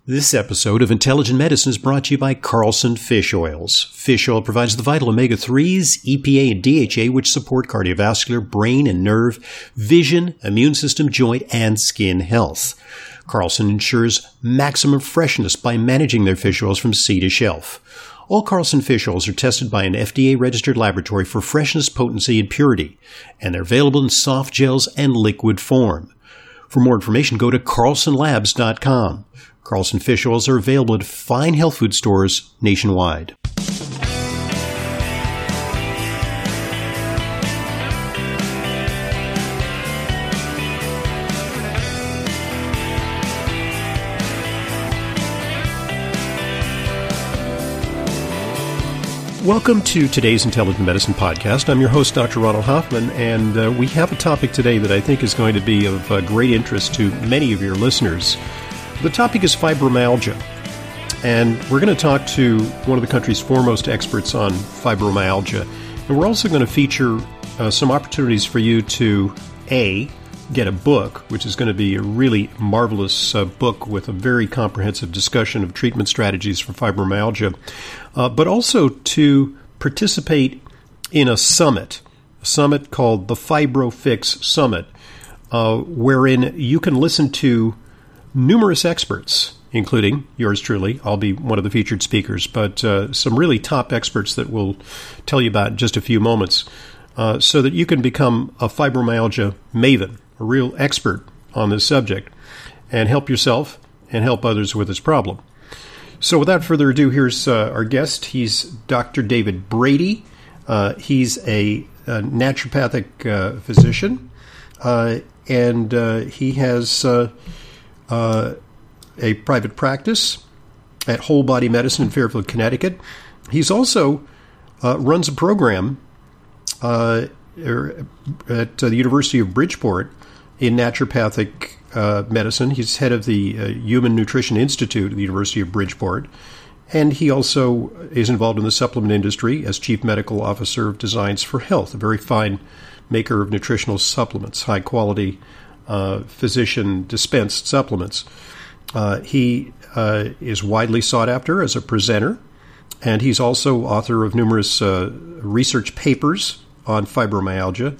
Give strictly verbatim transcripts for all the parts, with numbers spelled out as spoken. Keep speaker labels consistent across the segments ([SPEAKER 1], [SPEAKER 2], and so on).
[SPEAKER 1] This episode of Intelligent Medicine is brought to you by Carlson Fish Oils. Fish oil provides the vital omega threes, E P A, and D H A, which support cardiovascular, brain and nerve, vision, immune system, joint, and skin health. Carlson ensures maximum freshness by managing their fish oils from sea to shelf. All Carlson fish oils are tested by an F D A-registered laboratory for freshness, potency, and purity, and they're available in soft gels and liquid form. For more information, go to carlson labs dot com. Carlson fish oils are available at fine health food stores nationwide. Welcome to today's Intelligent Medicine Podcast. I'm your host, Doctor Ronald Hoffman, and uh, we have a topic today that I think is going to be of uh, great interest to many of your listeners. The topic is fibromyalgia, and we're going to talk to one of the country's foremost experts on fibromyalgia. And we're also going to feature uh, some opportunities for you to, A, get a book, which is going to be a really marvelous uh, book with a very comprehensive discussion of treatment strategies for fibromyalgia, uh, but also to participate in a summit, a summit called the FibroFix Summit, uh, wherein you can listen to numerous experts, including yours truly. I'll be one of the featured speakers, but uh, some really top experts that we'll tell you about in just a few moments, uh, so that you can become a fibromyalgia maven, a real expert on this subject, and help yourself and help others with this problem. So without further ado, here's uh, our guest. He's Doctor David Brady. Uh, he's a, a naturopathic uh, physician, uh, and uh, he has uh, uh, a private practice at Whole Body Medicine in Fairfield, Connecticut. He's also uh, runs a program uh, at the University of Bridgeport in naturopathic uh, medicine. He's head of the uh, Human Nutrition Institute at the University of Bridgeport, and he also is involved in the supplement industry as Chief Medical Officer of Designs for Health, a very fine maker of nutritional supplements, high-quality uh, physician-dispensed supplements. Uh, he uh, is widely sought after as a presenter, and he's also author of numerous uh, research papers on fibromyalgia.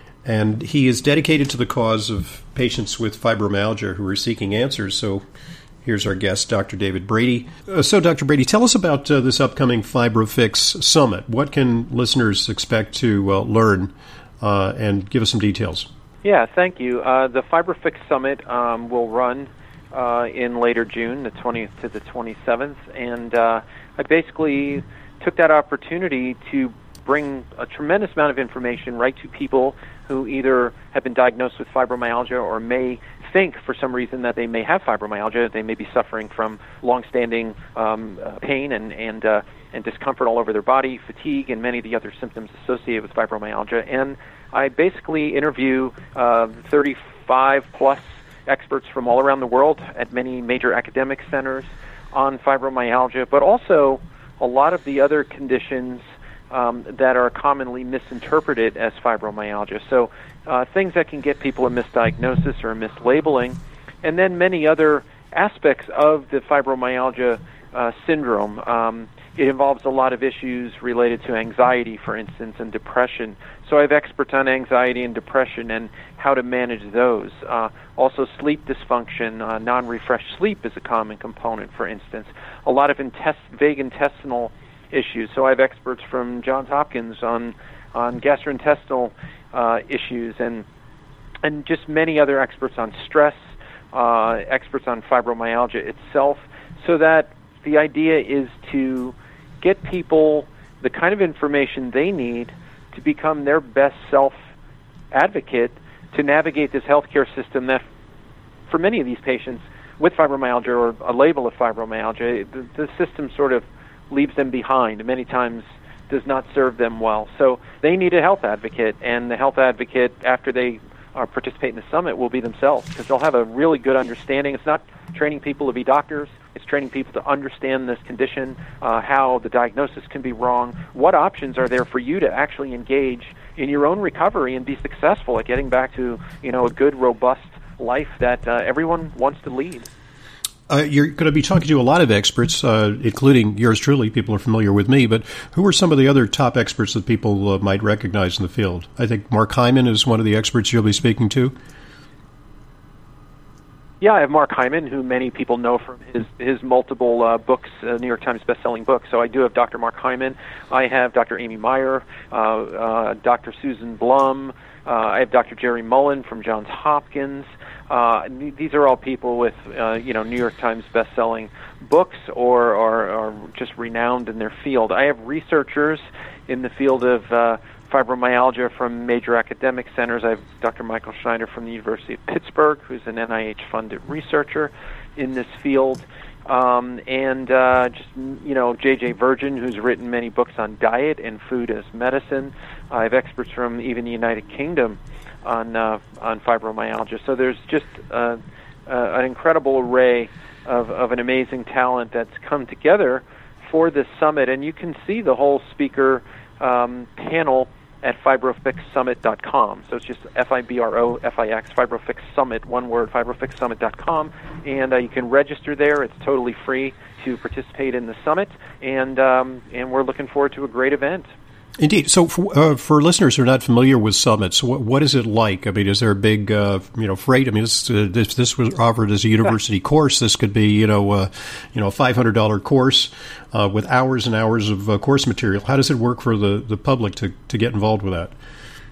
[SPEAKER 1] And he is dedicated to the cause of patients with fibromyalgia who are seeking answers. So here's our guest, Doctor David Brady. Uh, so, Doctor Brady, tell us about uh, this upcoming FibroFix Summit. What can listeners expect to uh, learn, uh, and give us some details?
[SPEAKER 2] Yeah, thank you. Uh, the FibroFix Summit um, will run uh, in later June, the twentieth to the twenty-seventh. And uh, I basically took that opportunity to bring a tremendous amount of information right to people who either have been diagnosed with fibromyalgia or may think for some reason that they may have fibromyalgia. They may be suffering from long-standing um, uh, pain and and, uh, and discomfort all over their body, fatigue, and many of the other symptoms associated with fibromyalgia. And I basically interview uh, thirty-five plus experts from all around the world at many major academic centers on fibromyalgia, but also a lot of the other conditions Um, that are commonly misinterpreted as fibromyalgia. So uh, things that can get people a misdiagnosis or a mislabeling, and then many other aspects of the fibromyalgia uh, syndrome. Um, it involves a lot of issues related to anxiety, for instance, and depression. So I have experts on anxiety and depression and how to manage those. Uh, also sleep dysfunction, uh, non-refreshed sleep is a common component, for instance. A lot of intest- vague intestinal issues. So I have experts from Johns Hopkins on on gastrointestinal uh, issues, and and just many other experts on stress, uh, experts on fibromyalgia itself, so that the idea is to get people the kind of information they need to become their best self-advocate to navigate this healthcare system that, for many of these patients with fibromyalgia or a label of fibromyalgia, the, the system sort of leaves them behind, many times does not serve them well. So they need a health advocate, and the health advocate, after they uh, participate in the summit, will be themselves, because they'll have a really good understanding. It's not training people to be doctors. It's training people to understand this condition, uh, how the diagnosis can be wrong, what options are there for you to actually engage in your own recovery and be successful at getting back to, you know, a good, robust life that uh, everyone wants to lead.
[SPEAKER 1] Uh, you're going to be talking to a lot of experts, uh, including yours truly. People are familiar with me, but who are some of the other top experts that people uh, might recognize in the field? I think Mark Hyman is one of the experts you'll be speaking to.
[SPEAKER 2] Yeah, I have Mark Hyman, who many people know from his his multiple uh, books, uh, New York Times best-selling books. So I do have Doctor Mark Hyman. I have Doctor Amy Meyer, uh, uh, Doctor Susan Blum. Uh, I have Doctor Jerry Mullen from Johns Hopkins. Uh, these are all people with, uh, you know, New York Times best-selling books or are just renowned in their field. I have researchers in the field of uh, fibromyalgia from major academic centers. I have Doctor Michael Schneider from the University of Pittsburgh, who's an N I H-funded researcher in this field. Um, and uh, just, you know, J J Virgin, who's written many books on diet and food as medicine. I have experts from even the United Kingdom on uh, on fibromyalgia. So there's just uh, uh, an incredible array of, of an amazing talent that's come together for this summit. And you can see the whole speaker um, panel at fibrofix summit dot com. So it's just F I B R O F I X, Fibrofix Summit, one word, fibrofix summit dot com. And uh, you can register there. It's totally free to participate in the summit. And, um, and we're looking forward to a great event.
[SPEAKER 1] Indeed. So for, uh, for listeners who are not familiar with summits, what, what is it like? I mean, is there a big, uh, you know, freight? I mean, this, uh, if this was offered as a university course, this could be, you know, uh, you know, a five hundred dollars course uh, with hours and hours of uh, course material. How does it work for the, the public to, to get involved with that?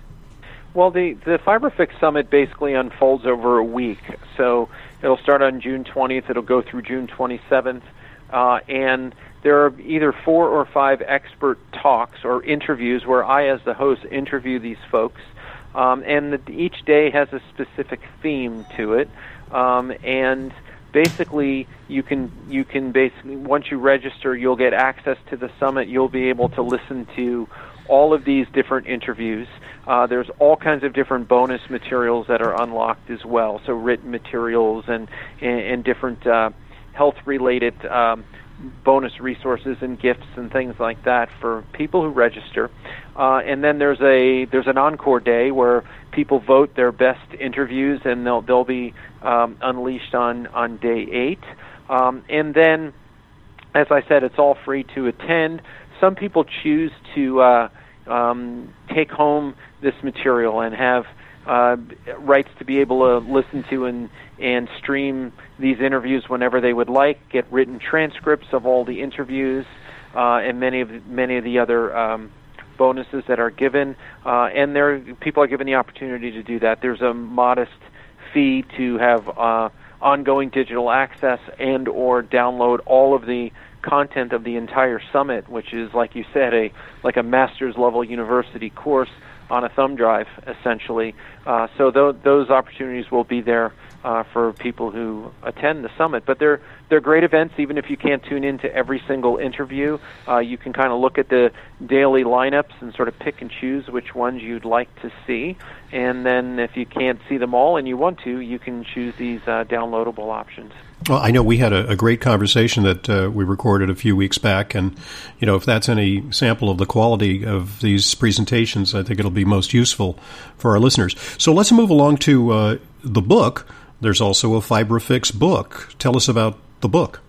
[SPEAKER 2] Well, the, the FiberFix Summit basically unfolds over a week. So it'll start on June twentieth. It'll go through June twenty-seventh. Uh, and there are either four or five expert talks or interviews where I, as the host, interview these folks. Um, and the, each day has a specific theme to it. Um, and basically, you can you can basically once you register, you'll get access to the summit. You'll be able to listen to all of these different interviews. Uh, there's all kinds of different bonus materials that are unlocked as well. So written materials and and, and different uh, health-related um, bonus resources and gifts and things like that for people who register. Uh, and then there's a there's an encore day where people vote their best interviews, and they'll they'll be um, unleashed on on day eight. Um, and then, as I said, it's all free to attend. Some people choose to uh, um, take home this material and have uh, rights to be able to listen to and and stream these interviews whenever they would like, get written transcripts of all the interviews, uh, and many of many of the other um, bonuses that are given. Uh, and there, people are given the opportunity to do that. There's a modest fee to have uh, ongoing digital access and or download all of the content of the entire summit, which is, like you said, a like a master's level university course on a thumb drive, essentially. Uh, so th- those opportunities will be there uh, for people who attend the summit. But they're they're great events, even if you can't tune into every single interview. Uh, you can kind of look at the daily lineups and sort of pick and choose which ones you'd like to see. And then if you can't see them all and you want to, you can choose these uh, downloadable options.
[SPEAKER 1] Well, I know we had a, a great conversation that uh, we recorded a few weeks back, and you know, if that's any sample of the quality of these presentations, I think it'll be most useful for our listeners. So let's move along to uh, the book. There's also a FibrofIX book. Tell us about the book.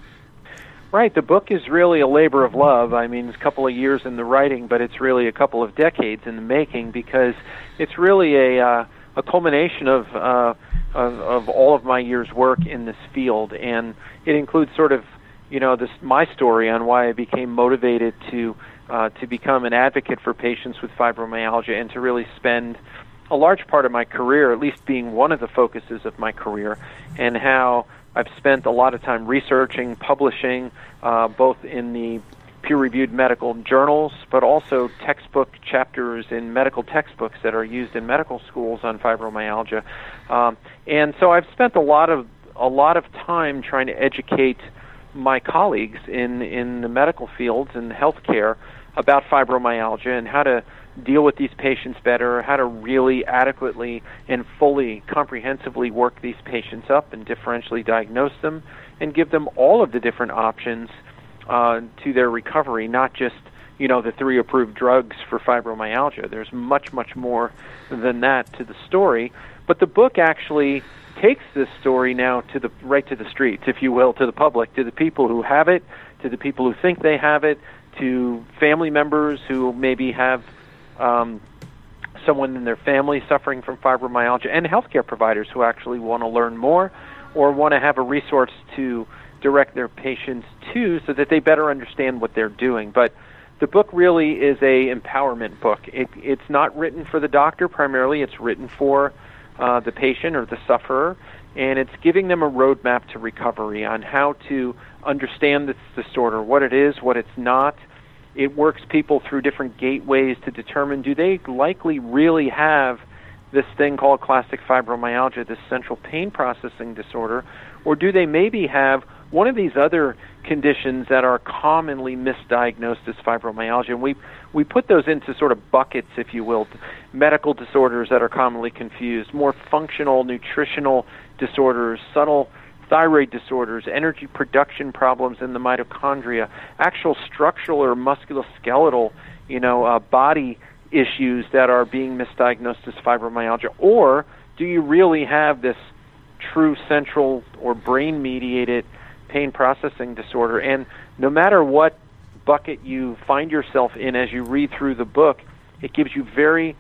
[SPEAKER 2] Right, the book is really a labor of love. I mean, it's a couple of years in the writing, but it's really a couple of decades in the making, because it's really a uh, a culmination of, uh, of of all of my years' work in this field, and it includes sort of, you know, this my story on why I became motivated to uh, to become an advocate for patients with fibromyalgia and to really spend a large part of my career, at least being one of the focuses of my career, and how I've spent a lot of time researching, publishing, uh, both in the peer-reviewed medical journals, but also textbook chapters in medical textbooks that are used in medical schools on fibromyalgia. Um, and so I've spent a lot of a lot of time trying to educate my colleagues in, in the medical fields and healthcare about fibromyalgia and how to deal with these patients better, how to really adequately and fully, comprehensively work these patients up and differentially diagnose them and give them all of the different options uh, to their recovery, not just, you know, the three approved drugs for fibromyalgia. There's much, much more than that to the story. But the book actually takes this story now to the right to the streets, if you will, to the public, to the people who have it, to the people who think they have it, to family members who maybe have um, someone in their family suffering from fibromyalgia, and healthcare providers who actually want to learn more or want to have a resource to direct their patients to so that they better understand what they're doing. But the book really is a empowerment book. It, it's not written for the doctor primarily. It's written for uh, the patient or the sufferer, and it's giving them a roadmap to recovery on how to understand this disorder, what it is, what it's not. It works people through different gateways to determine, do they likely really have this thing called classic fibromyalgia, this central pain processing disorder, or do they maybe have one of these other conditions that are commonly misdiagnosed as fibromyalgia? And we we put those into sort of buckets, if you will, medical disorders that are commonly confused, more functional nutritional disorders, subtle thyroid disorders, energy production problems in the mitochondria, actual structural or musculoskeletal, you know, uh, body issues that are being misdiagnosed as fibromyalgia, or do you really have this true central or brain-mediated pain processing disorder? And no matter what bucket you find yourself in as you read through the book, it gives you very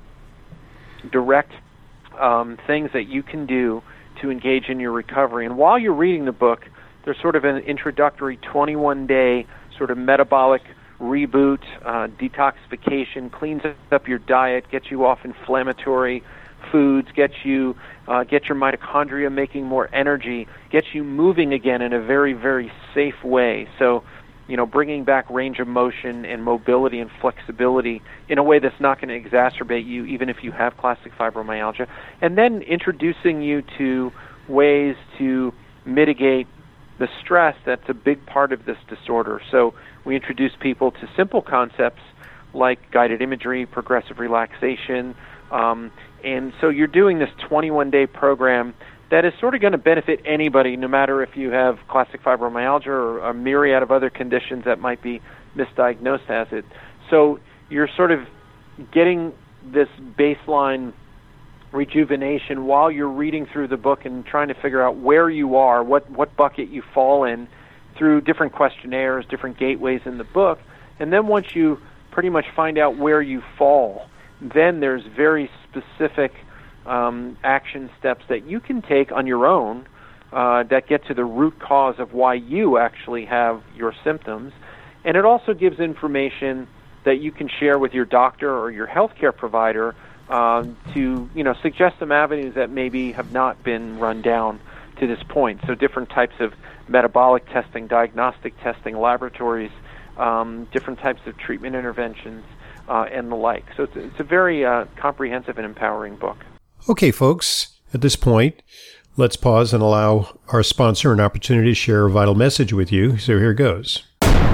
[SPEAKER 2] direct um, things that you can do to engage in your recovery. And while you're reading the book, there's sort of an introductory twenty-one day sort of metabolic reboot, uh, detoxification, cleans up your diet, gets you off inflammatory foods, gets you uh, get your mitochondria making more energy, gets you moving again in a very, very safe way. So, you know, bringing back range of motion and mobility and flexibility in a way that's not going to exacerbate you, even if you have classic fibromyalgia. And then introducing you to ways to mitigate the stress that's a big part of this disorder. So we introduce people to simple concepts like guided imagery, progressive relaxation, um, and so you're doing this twenty-one day program that is sort of going to benefit anybody, no matter if you have classic fibromyalgia or a myriad of other conditions that might be misdiagnosed as it. So you're sort of getting this baseline rejuvenation while you're reading through the book and trying to figure out where you are, what, what bucket you fall in through different questionnaires, different gateways in the book. And then once you pretty much find out where you fall, then there's very specific um, action steps that you can take on your own uh, that get to the root cause of why you actually have your symptoms. And it also gives information that you can share with your doctor or your healthcare provider um, to, you know, suggest some avenues that maybe have not been run down to this point. So different types of metabolic testing, diagnostic testing, laboratories, um, different types of treatment interventions, uh, and the like. So it's, it's a very uh, comprehensive and empowering book.
[SPEAKER 1] Okay, folks, at this point, let's pause and allow our sponsor an opportunity to share a vital message with you. So here goes.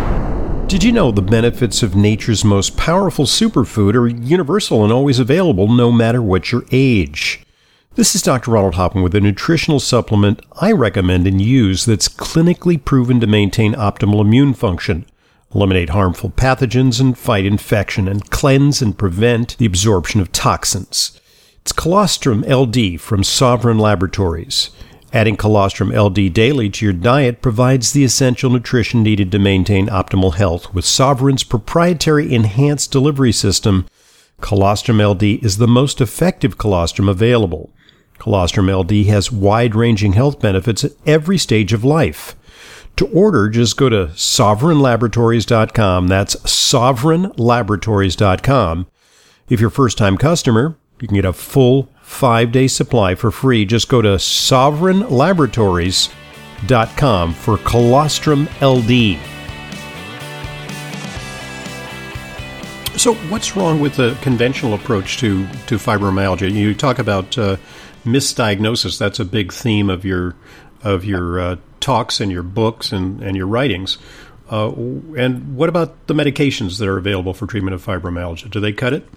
[SPEAKER 1] Did you know the benefits of nature's most powerful superfood are universal and always available no matter what your age? This is Doctor Ronald Hoffman with a nutritional supplement I recommend and use that's clinically proven to maintain optimal immune function, eliminate harmful pathogens and fight infection, and cleanse and prevent the absorption of toxins. It's Colostrum L D from Sovereign Laboratories. Adding Colostrum L D daily to your diet provides the essential nutrition needed to maintain optimal health. With Sovereign's proprietary enhanced delivery system, Colostrum L D is the most effective colostrum available. Colostrum L D has wide-ranging health benefits at every stage of life. To order, just go to sovereign laboratories dot com. That's sovereign laboratories dot com. If you're a first-time customer, you can get a full five-day supply for free. Just go to sovereign laboratories dot com for Colostrum L D. So what's wrong with the conventional approach to, to fibromyalgia? You talk about uh, misdiagnosis. That's a big theme of your of your uh, talks and your books and, and your writings. Uh, and what about the medications that are available for treatment of fibromyalgia? Do they cut it?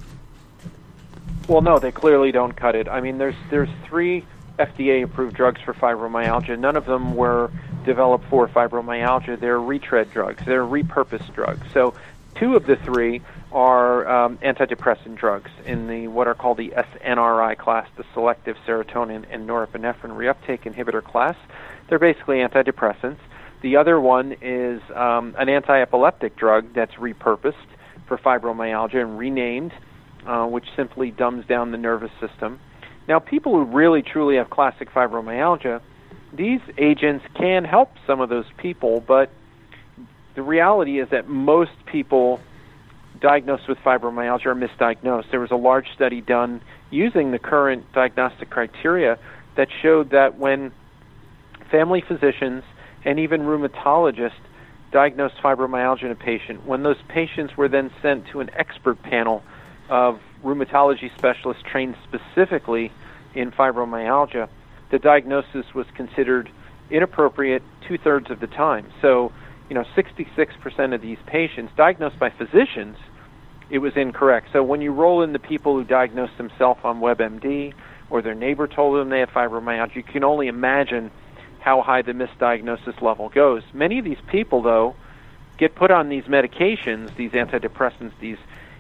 [SPEAKER 2] Well, no, they clearly don't cut it. I mean, there's there's three F D A-approved drugs for fibromyalgia. None of them were developed for fibromyalgia. They're retread drugs. They're repurposed drugs. So two of the three are um, antidepressant drugs in the what are called the S N R I class, the selective serotonin and norepinephrine reuptake inhibitor class. They're basically antidepressants. The other one is um, an anti-epileptic drug that's repurposed for fibromyalgia and renamed, uh, which simply dumbs down the nervous system. Now, people who really truly have classic fibromyalgia, these agents can help some of those people, but the reality is that most people diagnosed with fibromyalgia are misdiagnosed. There was a large study done using the current diagnostic criteria that showed that when family physicians and even rheumatologists diagnosed fibromyalgia in a patient, when those patients were then sent to an expert panel of rheumatology specialists trained specifically in fibromyalgia, the diagnosis was considered inappropriate two-thirds of the time. So, you know, sixty-six percent of these patients diagnosed by physicians, it was incorrect. So when you roll in the people who diagnosed themselves on WebMD or their neighbor told them they had fibromyalgia, you can only imagine how high the misdiagnosis level goes. Many of these people, though, get put on these medications, these antidepressants, these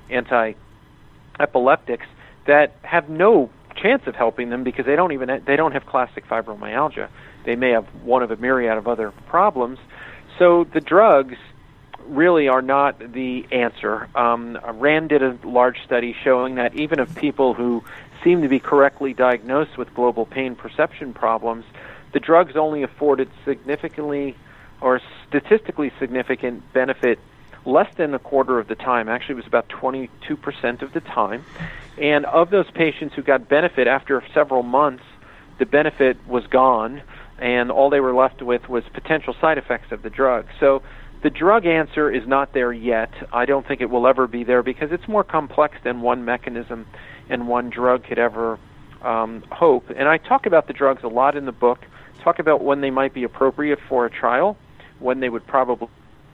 [SPEAKER 2] anti-epileptics, that have no chance of helping them because they don't even they don't have classic fibromyalgia. They may have one of a myriad of other problems. So the drugs really are not the answer. Um, Rand did a large study showing that even of people who seem to be correctly diagnosed with global pain perception problems, the drugs only afforded significantly or statistically significant benefit less than a quarter of the time. Actually, it was about twenty-two percent of the time. And of those patients who got benefit after several months, the benefit was gone, and all they were left with was potential side effects of the drug. So the drug answer is not there yet. I don't think it will ever be there because it's more complex than one mechanism and one drug could ever um, hope. And I talk about the drugs a lot in the book, talk about when they might be appropriate for a trial, when they would probably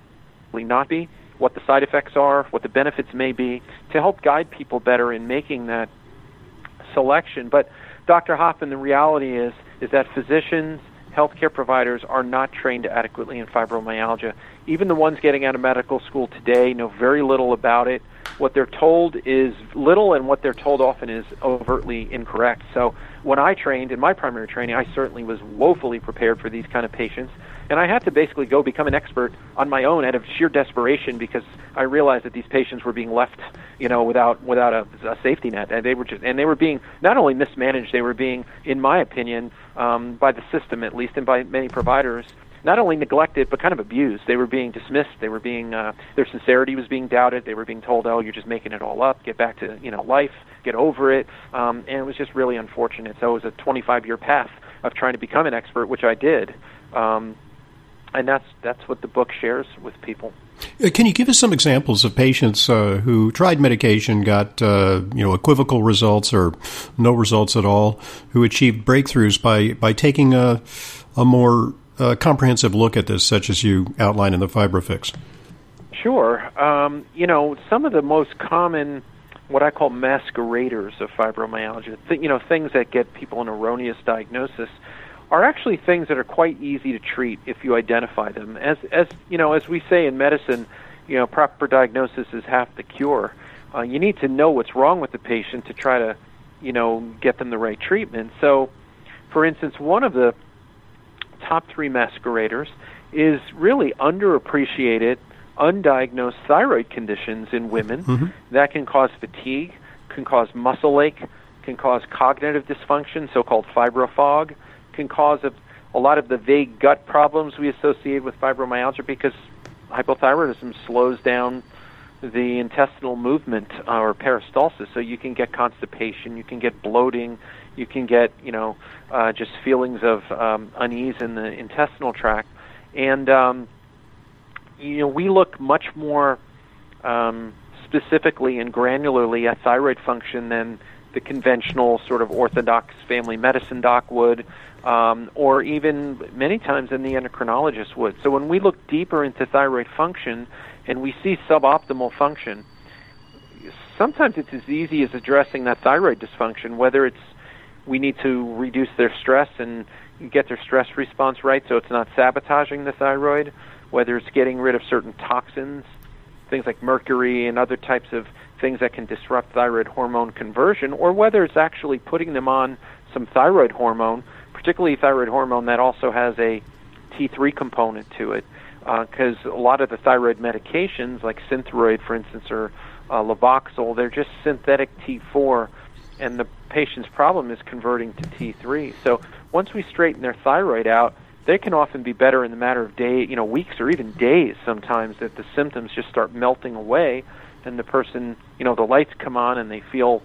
[SPEAKER 2] not be, what the side effects are, what the benefits may be, to help guide people better in making that selection. But Doctor Hoffman, the reality is is that physicians, healthcare providers are not trained adequately in fibromyalgia. Even the ones getting out of medical school today know very little about it. What they're told is little, and what they're told often is overtly incorrect. So when I trained, in my primary training, I certainly was woefully prepared for these kind of patients. And I had to basically go become an expert on my own out of sheer desperation because I realized that these patients were being left, you know, without without a, a safety net, and they were just, and they were being not only mismanaged, they were being, in my opinion, um, by the system at least, and by many providers, not only neglected but kind of abused. They were being dismissed. They were being uh, their sincerity was being doubted. They were being told, "Oh, you're just making it all up. Get back to you know life. Get over it." Um, and it was just really unfortunate. So it was a twenty-five year path of trying to become an expert, which I did. Um, And that's that's what the book shares with people.
[SPEAKER 1] Can you give us some examples of patients uh, who tried medication, got uh, you know equivocal results or no results at all, who achieved breakthroughs by by taking a a more uh, comprehensive look at this, such as you outline in the FibroFix?
[SPEAKER 2] Sure. Um, you know, some of the most common, what I call masqueraders of fibromyalgia, th- you know, things that get people an erroneous diagnosis, are actually things that are quite easy to treat if you identify them. As as you know, as we say in medicine, you know, proper diagnosis is half the cure. Uh, you need to know what's wrong with the patient to try to, you know, get them the right treatment. So, for instance, one of the top three masqueraders is really underappreciated, undiagnosed thyroid conditions in women mm-hmm. that can cause fatigue, can cause muscle ache, can cause cognitive dysfunction, so-called fibrofog, can cause a, a lot of the vague gut problems we associate with fibromyalgia because hypothyroidism slows down the intestinal movement uh, or peristalsis. So you can get constipation, you can get bloating, you can get, you know, uh, just feelings of um, unease in the intestinal tract. And, um, you know, we look much more um, specifically and granularly at thyroid function than the conventional sort of orthodox family medicine doc would, um, or even many times than the endocrinologist would. So when we look deeper into thyroid function and we see suboptimal function, sometimes it's as easy as addressing that thyroid dysfunction, whether it's we need to reduce their stress and get their stress response right so it's not sabotaging the thyroid, whether it's getting rid of certain toxins, things like mercury and other types of things that can disrupt thyroid hormone conversion, or whether it's actually putting them on some thyroid hormone, particularly thyroid hormone that also has a T three component to it, because uh, a lot of the thyroid medications, like Synthroid, for instance, or uh, Levoxel, they're just synthetic T four, and the patient's problem is converting to T three. So once we straighten their thyroid out, they can often be better in the matter of days, you know, weeks or even days sometimes, that the symptoms just start melting away, and the person, you know, the lights come on and they feel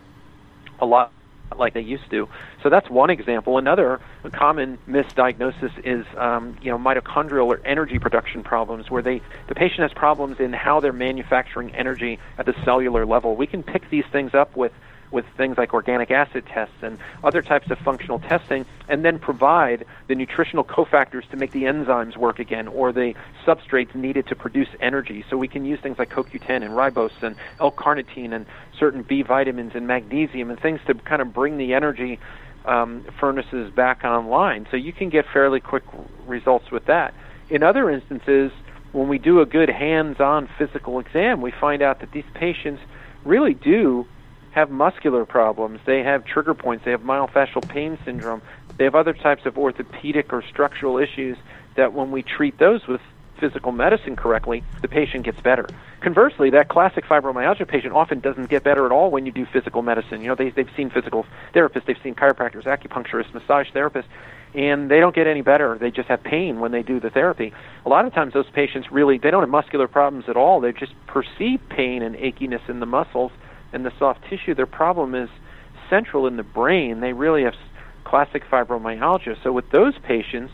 [SPEAKER 2] a lot like they used to. So that's one example. Another common misdiagnosis is, um, you know, mitochondrial or energy production problems, where they the patient has problems in how they're manufacturing energy at the cellular level. We can pick these things up with with things like organic acid tests and other types of functional testing, and then provide the nutritional cofactors to make the enzymes work again, or the substrates needed to produce energy. So we can use things like C O Q ten and ribose and L-carnitine and certain B vitamins and magnesium and things to kind of bring the energy um, furnaces back online. So you can get fairly quick results with that. In other instances, when we do a good hands-on physical exam, we find out that these patients really do have muscular problems. They have trigger points. They have myofascial pain syndrome. They have other types of orthopedic or structural issues that when we treat those with physical medicine correctly, the patient gets better. Conversely, that classic fibromyalgia patient often doesn't get better at all when you do physical medicine. You know, they, they've seen physical therapists, they've seen chiropractors, acupuncturists, massage therapists, and they don't get any better. They just have pain when they do the therapy. A lot of times those patients really, they don't have muscular problems at all. They just perceive pain and achiness in the muscles and the soft tissue. Their problem is central in the brain. They really have classic fibromyalgia. So with those patients,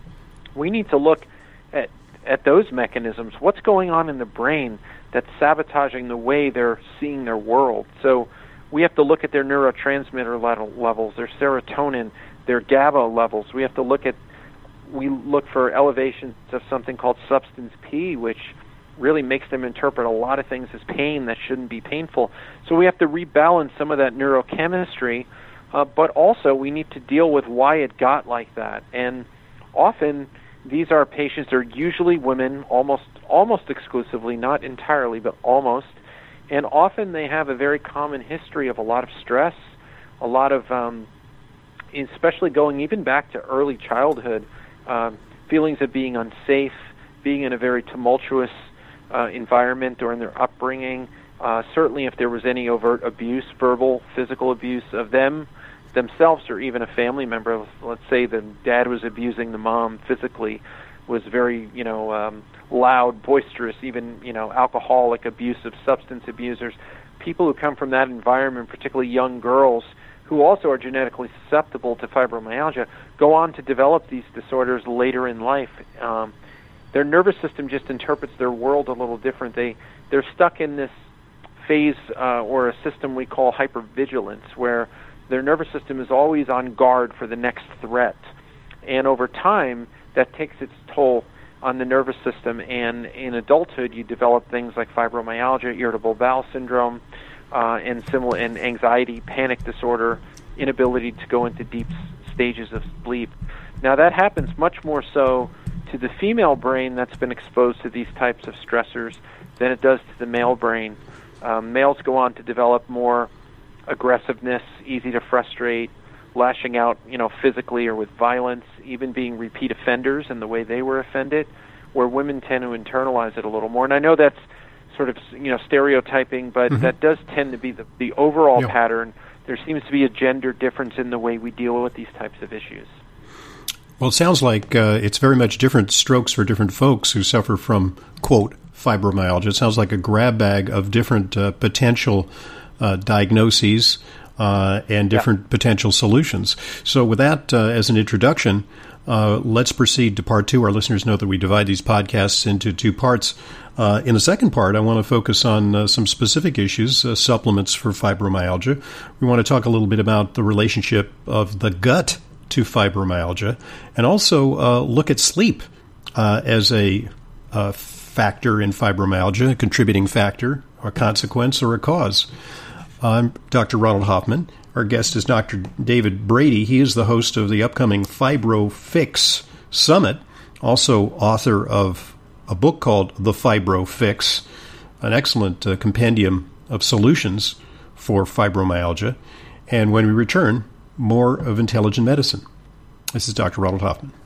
[SPEAKER 2] we need to look at at those mechanisms. What's going on in the brain that's sabotaging the way they're seeing their world? So we have to look at their neurotransmitter levels, their serotonin, their GABA levels. We have to look at, we look for elevations of something called substance P, which really makes them interpret a lot of things as pain that shouldn't be painful. So we have to rebalance some of that neurochemistry, uh, but also we need to deal with why it got like that. And often these are patients, they're usually women, almost almost exclusively, not entirely, but almost. And often they have a very common history of a lot of stress, a lot of, um, especially going even back to early childhood, um, feelings of being unsafe, being in a very tumultuous Uh, environment during their upbringing. Uh, certainly if there was any overt abuse, verbal, physical abuse of them, themselves, or even a family member. Let's say the dad was abusing the mom physically, was very, you know, um, loud, boisterous, even, you know, alcoholic, abusive, substance abusers. People who come from that environment, particularly young girls, who also are genetically susceptible to fibromyalgia, go on to develop these disorders later in life. Um, Their nervous system just interprets their world a little different. They, they're stuck in this phase uh, or a system we call hypervigilance, where their nervous system is always on guard for the next threat. And over time, that takes its toll on the nervous system. And in adulthood, you develop things like fibromyalgia, irritable bowel syndrome, uh, and similar, and anxiety, panic disorder, inability to go into deep stages of sleep. Now, that happens much more so to the female brain that's been exposed to these types of stressors than it does to the male brain. Um, males go on to develop more aggressiveness, easy to frustrate, lashing out, you know, physically or with violence, even being repeat offenders in the way they were offended, where women tend to internalize it a little more. And I know that's sort of, you know, stereotyping, but mm-hmm. that does tend to be the, the overall yep. pattern. There seems to be a gender difference in the way we deal with these types of issues.
[SPEAKER 1] Well, it sounds like uh, it's very much different strokes for different folks who suffer from, quote, fibromyalgia. It sounds like a grab bag of different uh, potential uh, diagnoses uh, and different yeah. potential solutions. So with that uh, as an introduction, uh, let's proceed to part two. Our listeners know that we divide these podcasts into two parts. Uh, in the second part, I want to focus on uh, some specific issues, uh, supplements for fibromyalgia. We want to talk a little bit about the relationship of the gut to fibromyalgia, and also uh, look at sleep uh, as a uh, factor in fibromyalgia, a contributing factor, a consequence, or a cause. I'm Doctor Ronald Hoffman. Our guest is Doctor David Brady. He is the host of the upcoming FibroFix Summit, also author of a book called The Fibro Fix. an excellent uh, compendium of solutions for fibromyalgia. And when we return, more of Intelligent Medicine. This is Doctor Ronald Hoffman.